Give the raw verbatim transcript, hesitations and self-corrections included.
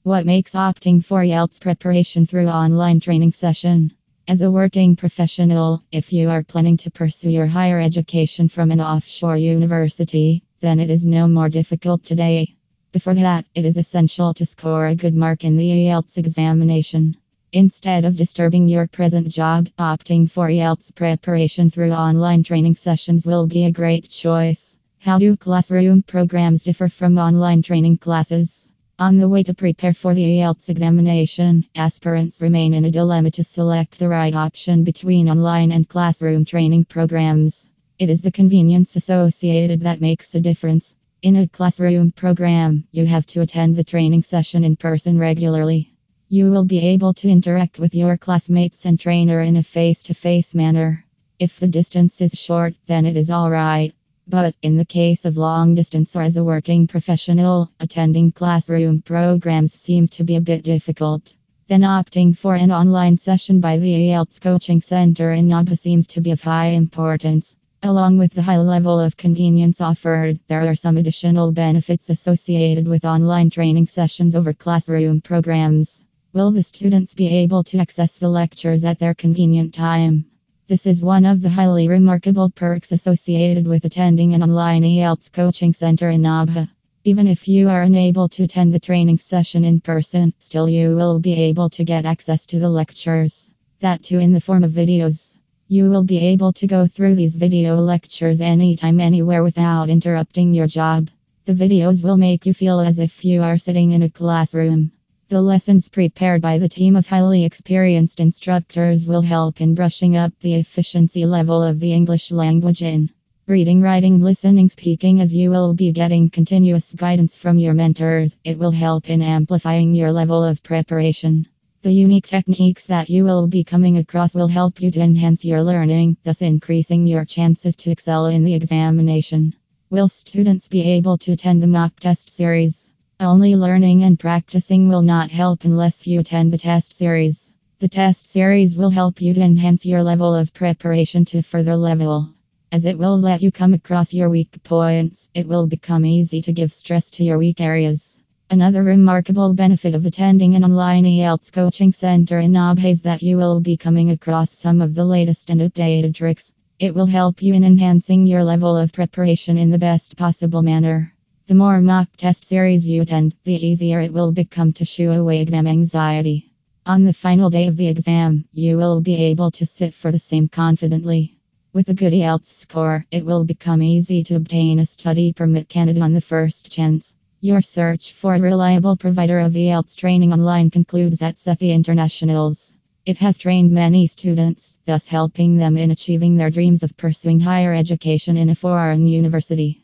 What makes opting for I E L T S preparation through online training session? As a working professional, if you are planning to pursue your higher education from an offshore university, then it is no more difficult today. Before that, it is essential to score a good mark in the I E L T S examination. Instead of disturbing your present job, opting for I E L T S preparation through online training sessions will be a great choice. How do classroom programs differ from online training classes? On the way to prepare for the I E L T S examination, aspirants remain in a dilemma to select the right option between online and classroom training programs. It is the convenience associated that makes a difference. In a classroom program, you have to attend the training session in person regularly. You will be able to interact with your classmates and trainer in a face-to-face manner. If the distance is short, then it is alright. But in the case of long distance or as a working professional, attending classroom programs seems to be a bit difficult. Then opting for an online session by the I E L T S coaching center in Nabha seems to be of high importance. Along with the high level of convenience offered, there are some additional benefits associated with online training sessions over classroom programs. Will the students be able to access the lectures at their convenient time? This is one of the highly remarkable perks associated with attending an online I E L T S coaching center in Nabha. Even if you are unable to attend the training session in person, still you will be able to get access to the lectures. That too in the form of videos. You will be able to go through these video lectures anytime, anywhere without interrupting your job. The videos will make you feel as if you are sitting in a classroom. The lessons prepared by the team of highly experienced instructors will help in brushing up the efficiency level of the English language in reading, writing, listening, speaking, as you will be getting continuous guidance from your mentors. It will help in amplifying your level of preparation. The unique techniques that you will be coming across will help you to enhance your learning, thus increasing your chances to excel in the examination. Will students be able to attend the mock test series? Only learning and practicing will not help unless you attend the test series. The test series will help you to enhance your level of preparation to a further level. As it will let you come across your weak points, it will become easy to give stress to your weak areas. Another remarkable benefit of attending an online I E L T S coaching center in Nabha is that you will be coming across some of the latest and updated tricks. It will help you in enhancing your level of preparation in the best possible manner. The more mock test series you attend, the easier it will become to shoo away exam anxiety. On the final day of the exam, you will be able to sit for the same confidently. With a good I E L T S score, it will become easy to obtain a study permit Canada on the first chance. Your search for a reliable provider of I E L T S training online concludes at Sethi Internationals. It has trained many students, thus helping them in achieving their dreams of pursuing higher education in a foreign university.